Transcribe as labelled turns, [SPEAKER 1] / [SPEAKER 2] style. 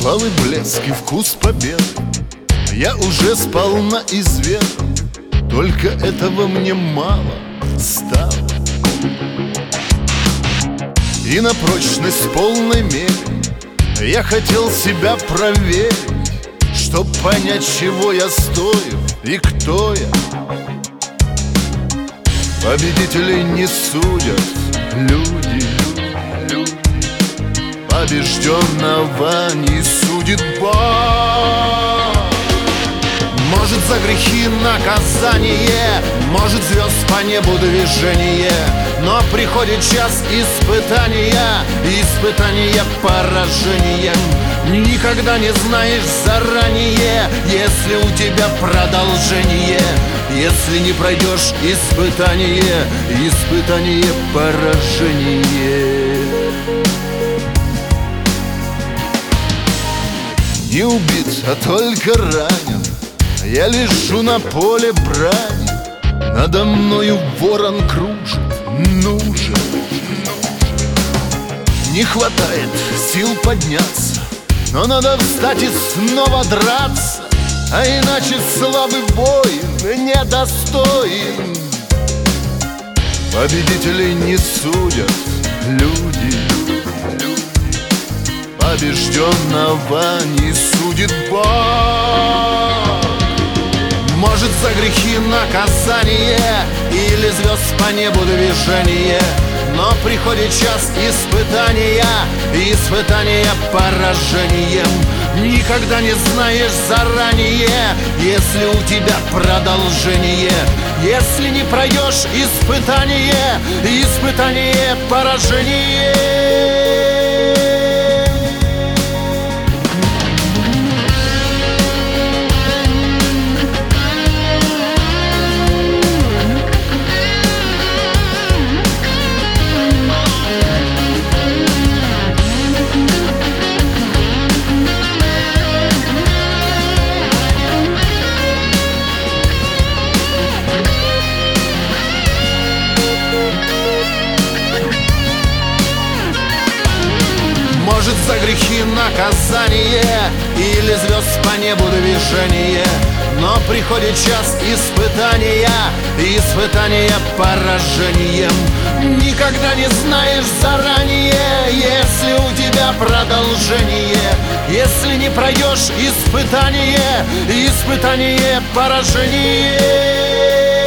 [SPEAKER 1] Балы, блеск и вкус побед я уже сполна изведал, только этого мне мало стало. И на прочность в полной мере я хотел себя проверить, чтоб понять, чего я стою и кто я. Победителей не судят люди, побежденного не судит Бог. Может, за грехи наказание, может, звезд по небу движение, но приходит час испытания, испытания поражением. Никогда не знаешь заранее, если у тебя продолжение, если не пройдешь испытание, испытание поражение. Не убит, а только ранен, я лежу на поле брани, надо мною ворон кружит, нужен. Не хватает сил подняться, но надо встать и снова драться, а иначе слабый воин недостоин. Победителей не судят люди, побежденного не судит Бог. Может, за грехи наказание или звезд по небу движение, но приходит час испытания, испытания поражением. Никогда не знаешь заранее, если у тебя продолжение, если не пройдешь испытание, испытание поражение. Может, за грехи наказание или звезд по небу движение, но приходит час испытания, испытания поражением. Никогда не знаешь заранее, если у тебя продолжение, если не пройдешь испытание, испытание поражение.